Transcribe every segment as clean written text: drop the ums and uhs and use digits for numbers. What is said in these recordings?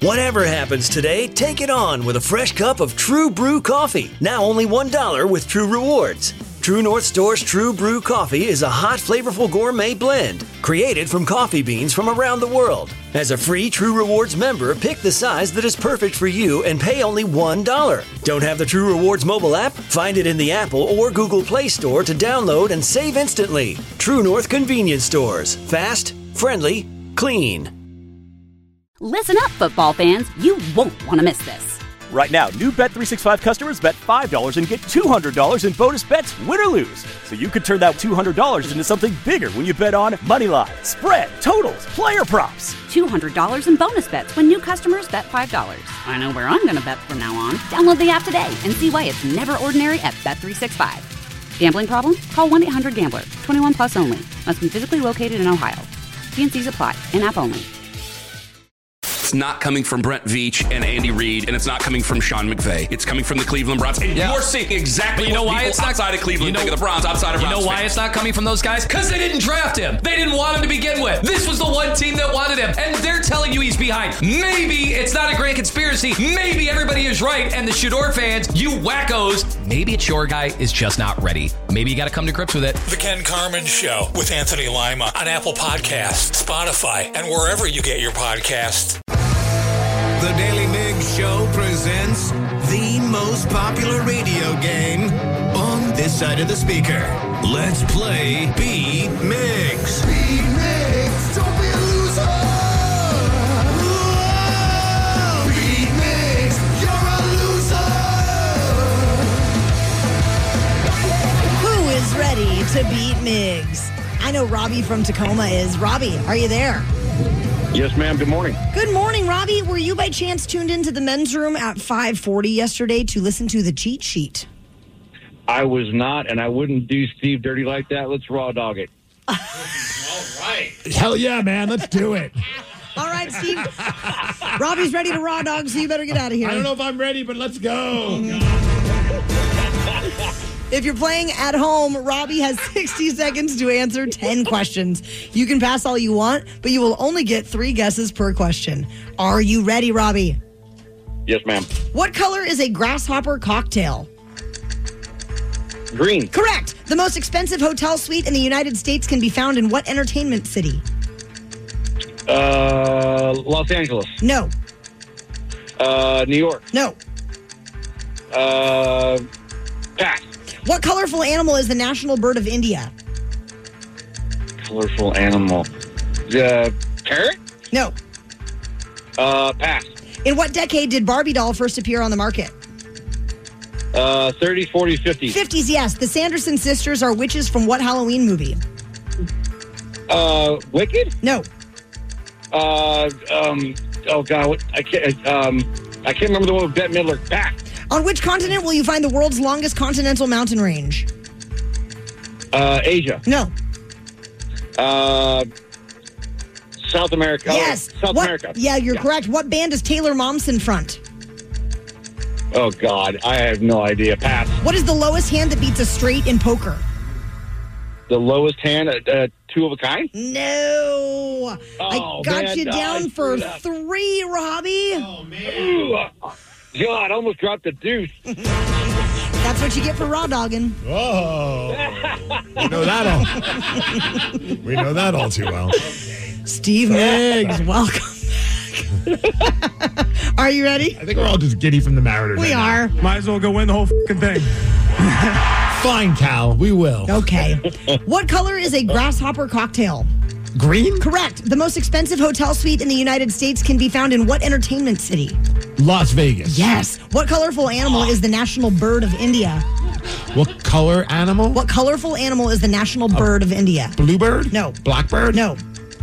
Whatever happens today, take it on with a fresh cup of True Brew coffee. Now only $1 with True Rewards. True North Store's True Brew coffee is a hot, flavorful gourmet blend created from coffee beans from around the world. As a free True Rewards member, pick the size that is perfect for you and pay only $1. Don't have the True Rewards mobile app? Find it in the Apple or Google Play Store to download and save instantly. True North Convenience Stores. Fast, friendly, clean. Listen up, football fans. You won't want to miss this. Right now, new Bet365 customers bet $5 and get $200 in bonus bets, win or lose. So you could turn that $200 into something bigger when you bet on money line, spread, totals, player props. $200 in bonus bets when new customers bet $5. I know where I'm going to bet from now on. Download the app today and see why it's never ordinary at Bet365. Gambling problem? Call 1-800-GAMBLER. 21 plus only. Must be physically located in Ohio. T&Cs apply. In-app only. It's not coming from Brent Veach and Andy Reid, and it's not coming from Sean McVay. It's coming from the Cleveland Browns. And you're seeing exactly what people outside of Cleveland think of the Browns, outside of Browns. You know why it's not coming from those guys? Because they didn't draft him. They didn't want him to begin with. This was the one team that wanted him, and they're telling you he's behind. Maybe it's not a great conspiracy. Maybe everybody is right, and the Shador fans, you wackos, maybe it's your guy is just not ready. Maybe you got to come to grips with it. The Ken Carman Show with Anthony Lima on Apple Podcasts, Spotify, and wherever you get your podcasts. The Daily Migs Show presents the most popular radio game on this side of the speaker. Let's play Beat Migs. Beat Migs, don't be a loser. Whoa. Beat Migs, you're a loser. Who is ready to beat Migs? I know Robbie from Tacoma is. Robbie, are you there? Yes, ma'am. Good morning. Good morning, Robbie. Were you by chance tuned into the men's room at 5:40 yesterday to listen to the cheat sheet? I was not, and I wouldn't do Steve dirty like that. Let's raw dog it. All right. Hell yeah, man. Let's do it. All right, Steve. Robbie's ready to raw dog, so you better get out of here. I don't know if I'm ready, but let's go. If you're playing at home, Robbie has 60 seconds to answer 10 questions. You can pass all you want, but you will only get 3 guesses per question. Are you ready, Robbie? Yes, ma'am. What color is a grasshopper cocktail? Green. Correct. The most expensive hotel suite in the United States can be found in what entertainment city? Los Angeles. No. New York. No. Pass. What colorful animal is the national bird of India? Colorful animal. Parrot? No. Pass. In what decade did Barbie doll first appear on the market? 30s, 40s, 50s. 50s, yes. The Sanderson sisters are witches from what Halloween movie? Wicked? No. Oh God, I can't remember the one with Bette Midler. Pass. On which continent will you find the world's longest continental mountain range? Asia. No. South America. Yes. South America. Yeah, you're correct. What band does Taylor Momsen front? Oh, God. I have no idea. Pass. What is the lowest hand that beats a straight in poker? The lowest hand, 2 of a kind? No. I got you down for 3, Robbie. Oh, man. God, I almost dropped the deuce. That's what you get for raw dogging. Whoa. We know that all too well. Steve Miggs, welcome back. Are you ready? I think we're all just giddy from the Mariners. We are. Might as well go win the whole fucking thing. Fine, Cal. We will. Okay. What color is a grasshopper cocktail? Green? Correct. The most expensive hotel suite in the United States can be found in what entertainment city? Las Vegas. Yes. What colorful animal is the national bird of India? What color animal? What colorful animal is the national bird of India? Bluebird? No. Blackbird? No.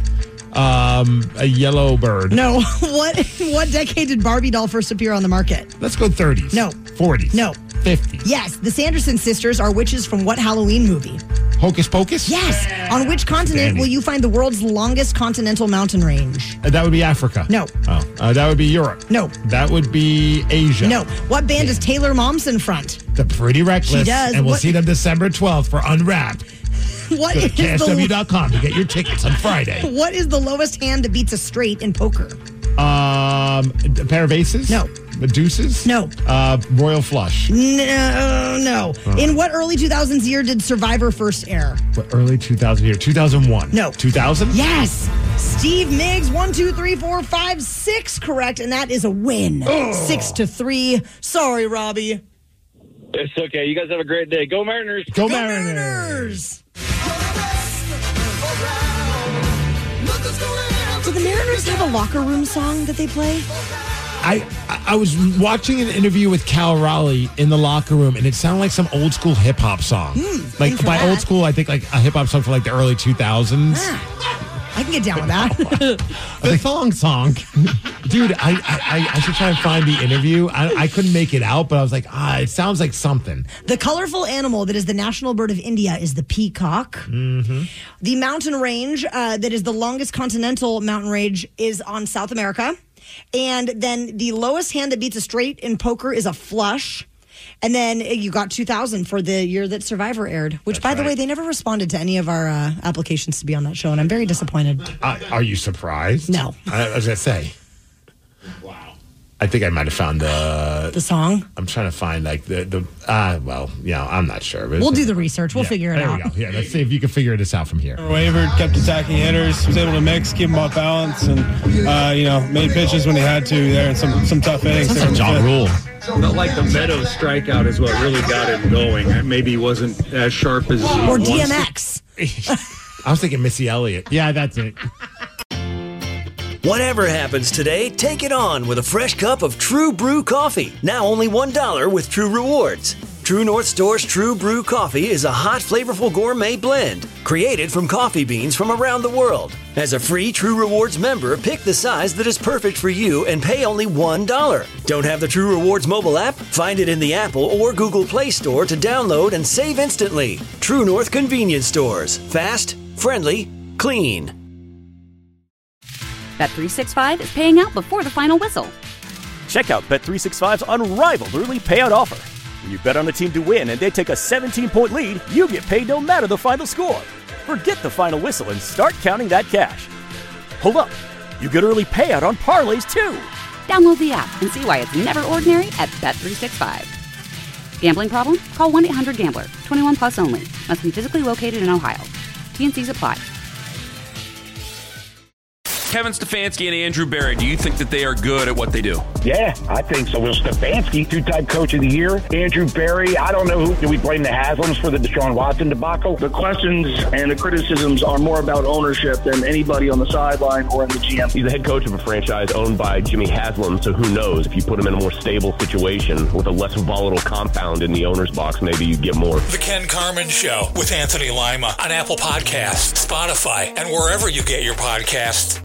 A yellow bird. No. What decade did Barbie doll first appear on the market? Let's go 30s. No. 40s. No. 50s. Yes. The Sanderson sisters are witches from what Halloween movie? Hocus Pocus? Yes. On which continent will you find the world's longest continental mountain range? That would be Africa. No. Oh, that would be Europe. No. That would be Asia. No. What band does Taylor Momsen front? The Pretty Reckless. She does. And we'll see them December 12th for Unwrapped. What Go to is KSW.com to get your tickets on Friday. What is the lowest hand that beats a straight in poker? A pair of aces? No. Deuces? No. Royal flush? No. In what early 2000s year did Survivor first air? What early 2000 year? 2001? No. 2000? Yes. Steve Miggs, 1, 2, 3, 4, 5, 6 correct, and that is a win. 6-3. Sorry, Robbie. It's okay. You guys have a great day. Go Mariners. Go Mariners. Do the Mariners have a locker room song that they play? I was watching an interview with Cal Raleigh in the locker room, and it sounded like some old school hip hop song. Like by old school, I think like a hip hop song for like the early 2000s. I can get down with that. The song. Dude, I should try and find the interview. I couldn't make it out, but I was like, it sounds like something. The colorful animal that is the national bird of India is the peacock. Mm-hmm. The mountain range that is the longest continental mountain range is on South America. And then the lowest hand that beats a straight in poker is a flush. And then you got 2000 for the year that Survivor aired, which, That's by the right. way, they never responded to any of our applications to be on that show, and I'm very disappointed. Are you surprised? No. I was going to say. Wow. I think I might have found the song. I'm trying to find like I'm not sure. But We'll do the research. We'll figure it out. There we go. Yeah, let's see if you can figure this out from here. Wavered, kept attacking hitters, was able to mix, keep them off balance, and made pitches when he had to there in some tough innings. That's John Rule. Felt like the Meadows strikeout is what really got him going. Maybe he wasn't as sharp as he Or wants to. DMX. I was thinking Missy Elliott. Yeah, that's it. Whatever happens today, take it on with a fresh cup of True Brew coffee. Now only $1 with True Rewards. True North Store's True Brew coffee is a hot, flavorful gourmet blend created from coffee beans from around the world. As a free True Rewards member, pick the size that is perfect for you and pay only $1. Don't have the True Rewards mobile app? Find it in the Apple or Google Play Store to download and save instantly. True North Convenience Stores. Fast, friendly, clean. Bet365 is paying out before the final whistle. Check out Bet365's unrivaled early payout offer. When you bet on a team to win and they take a 17-point lead, you get paid no matter the final score. Forget the final whistle and start counting that cash. Hold up. You get early payout on parlays, too. Download the app and see why it's never ordinary at Bet365. Gambling problem? Call 1-800-GAMBLER. 21 plus only. Must be physically located in Ohio. T&Cs apply. Kevin Stefanski and Andrew Berry, do you think that they are good at what they do? Yeah, I think so. Will Stefanski, two-time coach of the year. Andrew Berry, I don't know do we blame the Haslams for the Deshaun Watson debacle? The questions and the criticisms are more about ownership than anybody on the sideline or in the GM. He's the head coach of a franchise owned by Jimmy Haslam, so who knows? If you put him in a more stable situation with a less volatile compound in the owner's box, maybe you get more. The Ken Carman Show with Anthony Lima on Apple Podcasts, Spotify, and wherever you get your podcasts.